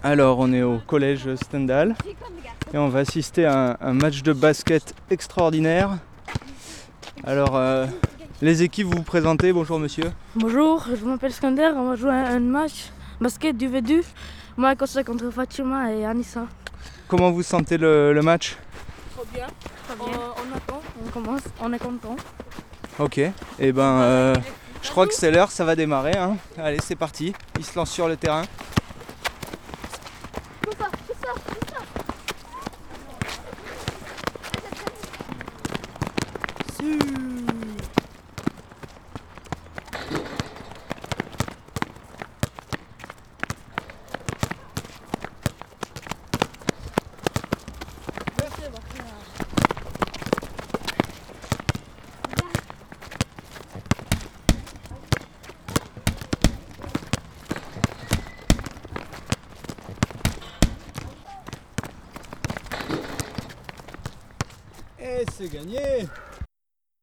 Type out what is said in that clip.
Alors on est au collège Stendhal et on va assister à un match de basket extraordinaire. Alors les équipes, vous vous présentez, bonjour monsieur. Bonjour, je m'appelle Skander, on va jouer un match basket du V2. Moi, contre Fatima et Anissa. Comment vous sentez le match? Trop bien. On attend, on commence, on est content. Ok, et je crois que c'est l'heure, ça va démarrer, hein. Allez, c'est parti, ils se lancent sur le terrain. Et c'est gagné!